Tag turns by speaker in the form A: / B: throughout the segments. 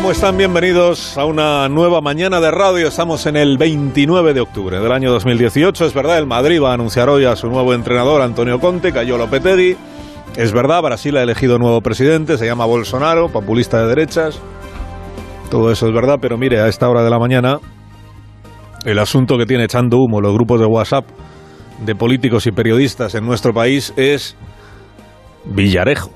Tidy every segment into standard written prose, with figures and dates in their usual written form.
A: ¿Cómo están? Bienvenidos a una nueva mañana de radio. Estamos en el 29 de octubre del año 2018. Es verdad, el Madrid va a anunciar hoy a su nuevo entrenador, Antonio Conte, cayó Lopetegui. Es verdad, Brasil ha elegido nuevo presidente, se llama Bolsonaro, populista de derechas. Todo eso es verdad, pero mire, a esta hora de la mañana, el asunto que tiene echando humo los grupos de WhatsApp de políticos y periodistas en nuestro país es Villarejo.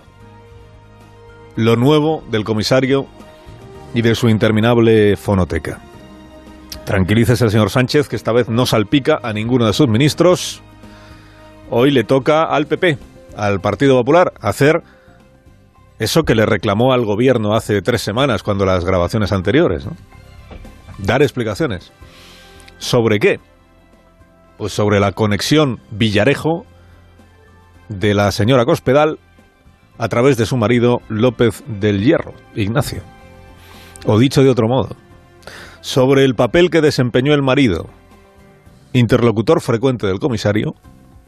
A: Lo nuevo del comisario y de su interminable fonoteca. Tranquilícese el señor Sánchez, que esta vez no salpica a ninguno de sus ministros. Hoy le toca al PP, al Partido Popular, hacer eso que le reclamó al gobierno hace 3 semanas, cuando las grabaciones anteriores, ¿no? Dar explicaciones. ¿Sobre qué? Pues sobre la conexión Villarejo de la señora Cospedal a través de su marido López del Hierro, Ignacio. O dicho de otro modo, sobre el papel que desempeñó el marido, interlocutor frecuente del comisario,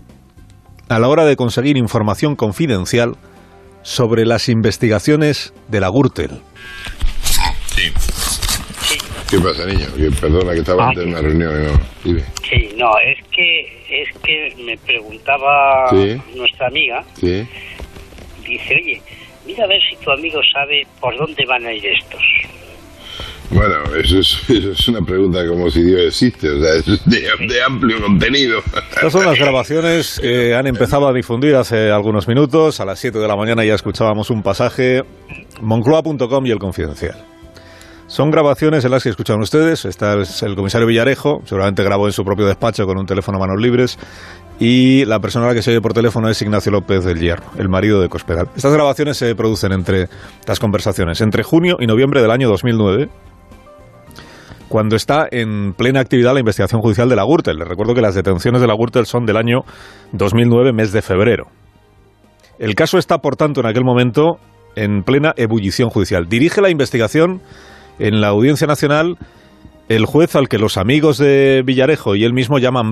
A: a la hora de conseguir información confidencial sobre las investigaciones de la Gürtel.
B: Sí. ¿Qué pasa, niño? Perdona, que estaba antes en una reunión. ¿No? Dime.
C: Sí, no, es que me preguntaba nuestra amiga.
B: Sí.
C: Dice, oye, mira a ver si tu amigo sabe por dónde van a ir estos.
B: Bueno, eso es una pregunta como si Dios existe, o sea, es de amplio contenido.
A: Estas son las grabaciones que han empezado a difundir hace algunos minutos. A las 7 de la mañana ya escuchábamos un pasaje, Moncloa.com y El Confidencial. Son grabaciones en las que escuchan ustedes. Está el comisario Villarejo, seguramente grabó en su propio despacho con un teléfono a manos libres, y la persona a la que se oye por teléfono es Ignacio López del Hierro, el marido de Cospedal. Estas grabaciones se producen entre las conversaciones entre junio y noviembre del año 2009, cuando está en plena actividad la investigación judicial de la Gürtel. Les recuerdo que las detenciones de la Gürtel son del año 2009, mes de febrero. El caso está, por tanto, en aquel momento en plena ebullición judicial. Dirige la investigación en la Audiencia Nacional el juez al que los amigos de Villarejo y él mismo llaman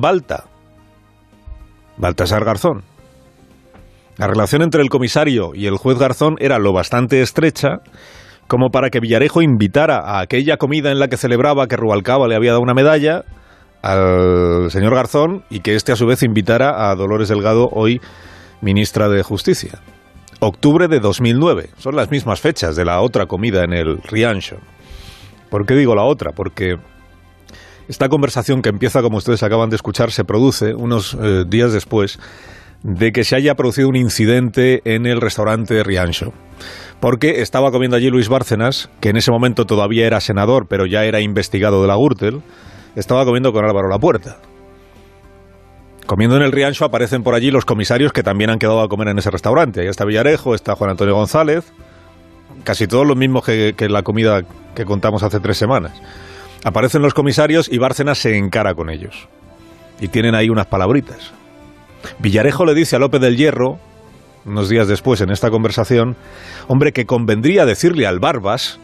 A: Baltasar Garzón. La relación entre el comisario y el juez Garzón era lo bastante estrecha como para que Villarejo invitara a aquella comida en la que celebraba que Rubalcaba le había dado una medalla al señor Garzón, y que éste a su vez invitara a Dolores Delgado, hoy ministra de Justicia. Octubre de 2009, son las mismas fechas de la otra comida en el Riancho. ¿Por qué digo la otra? Porque esta conversación, que empieza como ustedes acaban de escuchar, se produce unos días después de que se haya producido un incidente en el restaurante Riancho. Porque estaba comiendo allí Luis Bárcenas, que en ese momento todavía era senador, pero ya era investigado de la Gürtel. Estaba comiendo con Álvaro Lapuerta. Comiendo en el Riancho aparecen por allí los comisarios que también han quedado a comer en ese restaurante. Ahí está Villarejo, está Juan Antonio González, casi todos los mismos que la comida que contamos hace 3 semanas. Aparecen los comisarios y Bárcenas se encara con ellos. Y tienen ahí unas palabritas. Villarejo le dice a López del Hierro, unos días después en esta conversación, hombre, que convendría decirle al Barbas,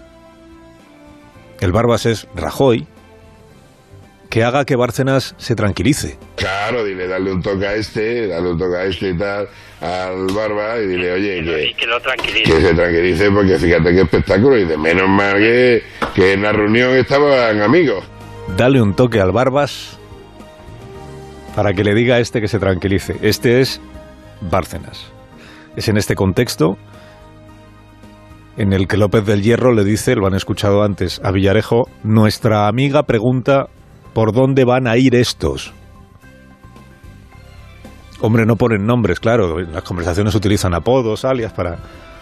A: el Barbas es Rajoy, que haga que Bárcenas se tranquilice.
B: Claro, dile, dale un toque a este y tal, al Barba, y dile, oye,
C: que lo tranquilice.
B: Que se tranquilice, porque fíjate qué espectáculo, y de menos mal que en la reunión estaban amigos.
A: Dale un toque al Barbas para que le diga a este que se tranquilice. Este es Bárcenas. Es en este contexto en el que López del Hierro le dice, lo han escuchado antes, a Villarejo, nuestra amiga pregunta por dónde van a ir estos. Hombre, no ponen nombres, claro, en las conversaciones utilizan apodos, alias para...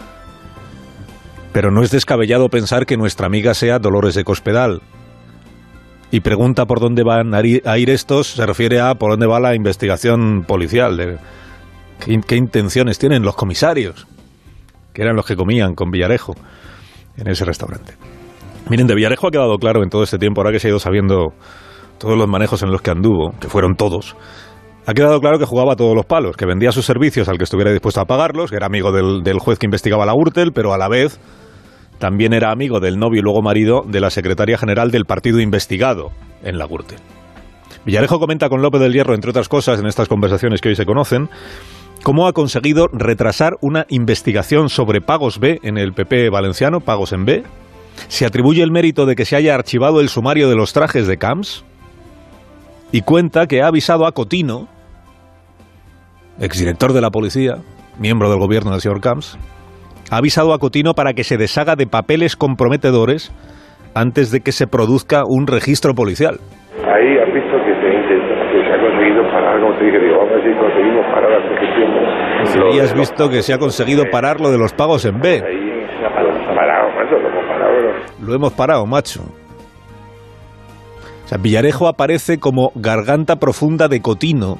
A: Pero no es descabellado pensar que nuestra amiga sea Dolores de Cospedal. Y pregunta por dónde van a ir estos, se refiere a por dónde va la investigación policial. ¿Qué intenciones tienen los comisarios? Que eran los que comían con Villarejo en ese restaurante. Miren, de Villarejo ha quedado claro en todo este tiempo, ahora que se ha ido sabiendo todos los manejos en los que anduvo, que fueron todos, ha quedado claro que jugaba a todos los palos, que vendía sus servicios al que estuviera dispuesto a pagarlos, que era amigo del juez que investigaba la Gürtel, pero a la vez también era amigo del novio y luego marido de la secretaria general del partido investigado en la Gürtel. Villarejo comenta con López del Hierro, entre otras cosas, en estas conversaciones que hoy se conocen, cómo ha conseguido retrasar una investigación sobre pagos B en el PP valenciano, pagos en B, se atribuye el mérito de que se haya archivado el sumario de los trajes de Camps y cuenta que ha avisado a Cotino, exdirector de la policía, miembro del gobierno del señor Camps, ha avisado a Cotino para que se deshaga de papeles comprometedores antes de que se produzca un registro policial.
D: Ahí has visto que se ha conseguido parar, como te dije, digo, vamos a ver si conseguimos parar la ejecución.
A: Y has visto que se ha conseguido parar lo de los pagos en B.
D: Ahí se ha parado, macho, lo hemos parado.
A: Lo hemos parado, macho. O sea, Villarejo aparece como garganta profunda de Cotino,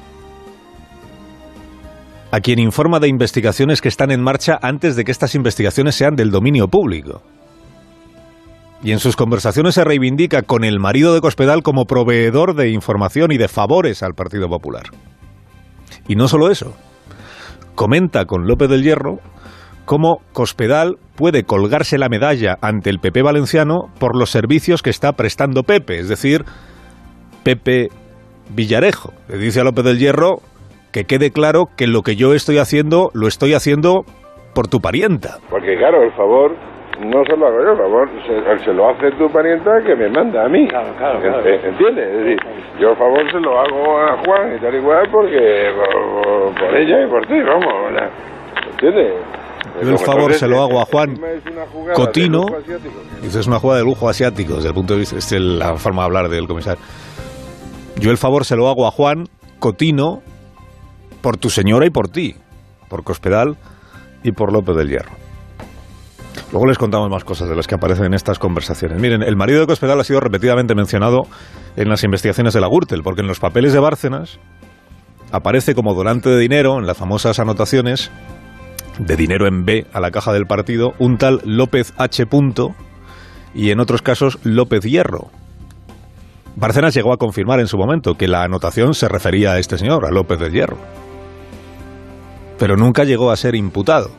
A: a quien informa de investigaciones que están en marcha antes de que estas investigaciones sean del dominio público. Y en sus conversaciones se reivindica con el marido de Cospedal como proveedor de información y de favores al Partido Popular. Y no solo eso, comenta con López del Hierro cómo Cospedal puede colgarse la medalla ante el PP valenciano por los servicios que está prestando Pepe, es decir, Pepe Villarejo. Le dice a López del Hierro que quede claro que lo que yo estoy haciendo, lo estoy haciendo por tu parienta.
D: Porque claro, el favor no se lo hago yo, el favor se lo hace tu parienta que me manda a mí. Claro. ¿Entiendes? Es decir, yo el favor se lo hago a Juan y tal igual porque por ella y por ti, vamos. ¿Entiendes?
A: Yo el favor se lo hago a Juan Cotino, dice, es una jugada de lujo asiático, desde el punto de vista, es la forma de hablar del comisario. Yo el favor se lo hago a Juan Cotino por tu señora y por ti, por Cospedal y por López del Hierro. Luego les contamos más cosas de las que aparecen en estas conversaciones. Miren, el marido de Cospedal ha sido repetidamente mencionado en las investigaciones de la Gürtel, porque en los papeles de Bárcenas aparece como donante de dinero, en las famosas anotaciones, de dinero en B a la caja del partido, un tal López H. y en otros casos López Hierro. Bárcenas llegó a confirmar en su momento que la anotación se refería a este señor, a López del Hierro. Pero nunca llegó a ser imputado.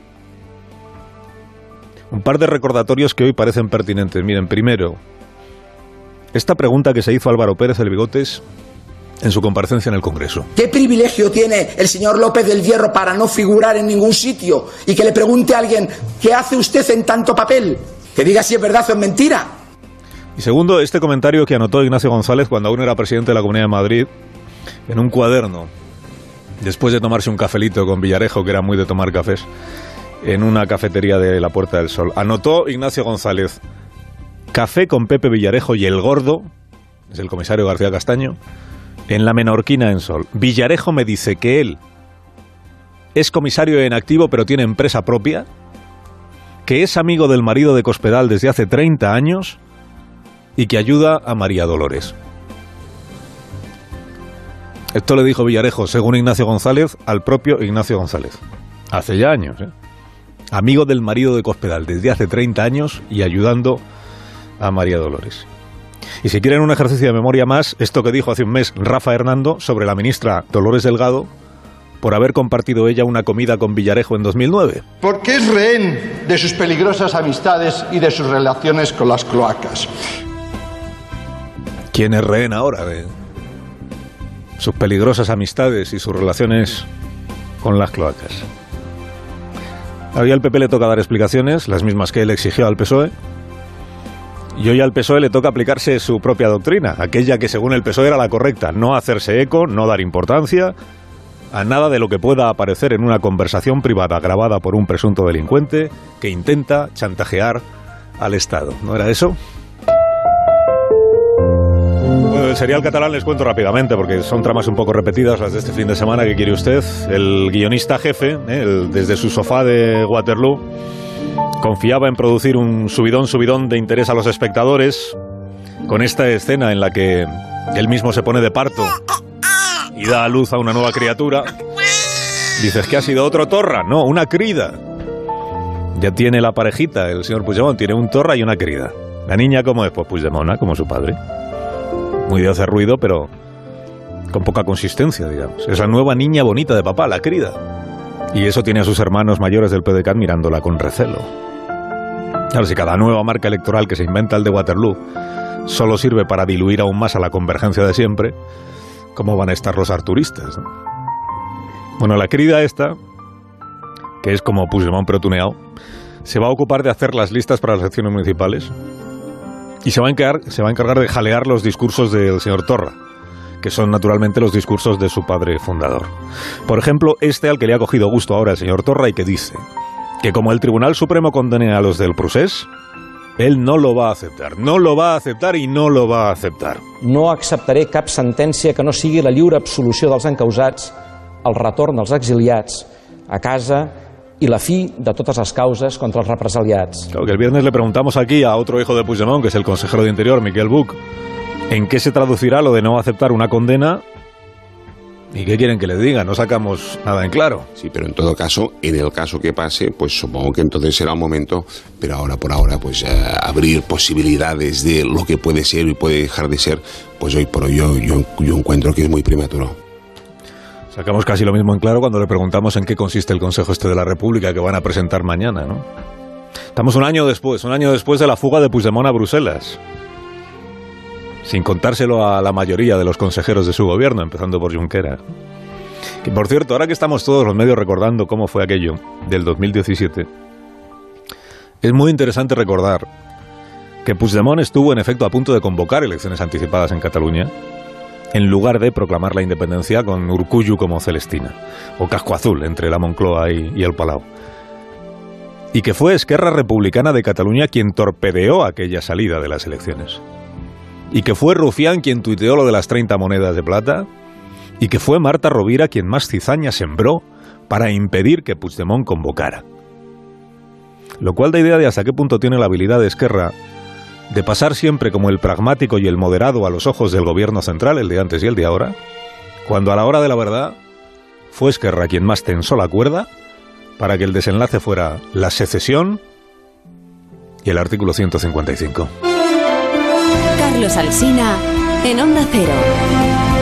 A: Un par de recordatorios que hoy parecen pertinentes. Miren, primero, esta pregunta que se hizo Álvaro Pérez el Bigotes en su comparecencia en el Congreso.
E: ¿Qué privilegio tiene el señor López del Hierro para no figurar en ningún sitio y que le pregunte a alguien ¿qué hace usted en tanto papel? Que diga si es verdad o es mentira.
A: Y segundo, este comentario que anotó Ignacio González cuando aún era presidente de la Comunidad de Madrid en un cuaderno, después de tomarse un cafelito con Villarejo, que era muy de tomar cafés, en una cafetería de la Puerta del Sol. Anotó Ignacio González: café con Pepe Villarejo y el gordo, es el comisario García Castaño, en la Menorquina en Sol. Villarejo me dice que él es comisario en activo pero tiene empresa propia, que es amigo del marido de Cospedal desde hace 30 años y que ayuda a María Dolores. Esto le dijo Villarejo, según Ignacio González, al propio Ignacio González. Hace ya años, ¿eh? Amigo del marido de Cospedal desde hace 30 años y ayudando a María Dolores. Y si quieren un ejercicio de memoria más, esto que dijo hace un mes Rafa Hernando sobre la ministra Dolores Delgado por haber compartido ella una comida con Villarejo en 2009.
F: Porque es rehén de sus peligrosas amistades y de sus relaciones con las cloacas.
A: ¿Quién es rehén ahora de sus peligrosas amistades y sus relaciones con las cloacas? Hoy al PP le toca dar explicaciones, las mismas que él exigió al PSOE, y hoy al PSOE le toca aplicarse su propia doctrina, aquella que según el PSOE era la correcta: no hacerse eco, no dar importancia a nada de lo que pueda aparecer en una conversación privada grabada por un presunto delincuente que intenta chantajear al Estado. ¿No era eso? Bueno, el serial catalán les cuento rápidamente porque son tramas un poco repetidas las de este fin de semana. ¿Qué quiere usted? El guionista jefe, desde su sofá de Waterloo, confiaba en producir un subidón de interés a los espectadores con esta escena en la que él mismo se pone de parto y da a luz a una nueva criatura. Dices, ¿qué ha sido? ¿Otro torra? No, una crida. Ya tiene la parejita, el señor Puigdemont, tiene un torra y una crida. ¿La niña cómo es? Pues Puigdemont, como su padre. Muy de hacer ruido, pero con poca consistencia, digamos. Es la nueva niña bonita de papá, la crida. Y eso tiene a sus hermanos mayores del PDeCAT mirándola con recelo. Claro, si cada nueva marca electoral que se inventa el de Waterloo solo sirve para diluir aún más a la convergencia de siempre, ¿cómo van a estar los arturistas, no? Bueno, la crida esta, que es como Puigdemont pero tuneado, se va a ocupar de hacer las listas para las elecciones municipales Y se va a encargar de jalear los discursos del señor Torra, que son naturalmente los discursos de su padre fundador. Por ejemplo, al que le ha cogido gusto ahora el señor Torra y que dice que como el Tribunal Supremo condene a los del procés, él no lo va a aceptar. No lo va a aceptar y no lo va a aceptar.
G: No acceptaré cap sentència que no sigui la lliure absolució dels encausats, el retorn dels exiliats a casa y la fi de todas las causas contra los represaliats.
A: Claro, que el viernes le preguntamos aquí a otro hijo de Puigdemont, que es el consejero de Interior, Miquel Buch, ¿en qué se traducirá lo de no aceptar una condena? ¿Y qué quieren que le diga? No sacamos nada en claro.
H: Sí, pero en todo caso, en el caso que pase, pues supongo que entonces será un momento, pero ahora por ahora, pues abrir posibilidades de lo que puede ser y puede dejar de ser, pues hoy por hoy yo encuentro que es muy prematuro.
A: Sacamos casi lo mismo en claro cuando le preguntamos en qué consiste el Consejo de la República que van a presentar mañana, ¿no? Estamos un año después de la fuga de Puigdemont a Bruselas, sin contárselo a la mayoría de los consejeros de su gobierno, empezando por Junqueras. Que por cierto, ahora que estamos todos los medios recordando cómo fue aquello del 2017, es muy interesante recordar que Puigdemont estuvo en efecto a punto de convocar elecciones anticipadas en Cataluña, en lugar de proclamar la independencia con Urkullu como Celestina, o casco azul entre la Moncloa y el Palau. Y que fue Esquerra Republicana de Cataluña quien torpedeó aquella salida de las elecciones. Y que fue Rufián quien tuiteó lo de las 30 monedas de plata, y que fue Marta Rovira quien más cizaña sembró para impedir que Puigdemont convocara. Lo cual da idea de hasta qué punto tiene la habilidad de Esquerra de pasar siempre como el pragmático y el moderado a los ojos del gobierno central, el de antes y el de ahora, cuando a la hora de la verdad fue Esquerra quien más tensó la cuerda para que el desenlace fuera la secesión y el artículo 155.
I: Carlos Alsina, en Onda Cero.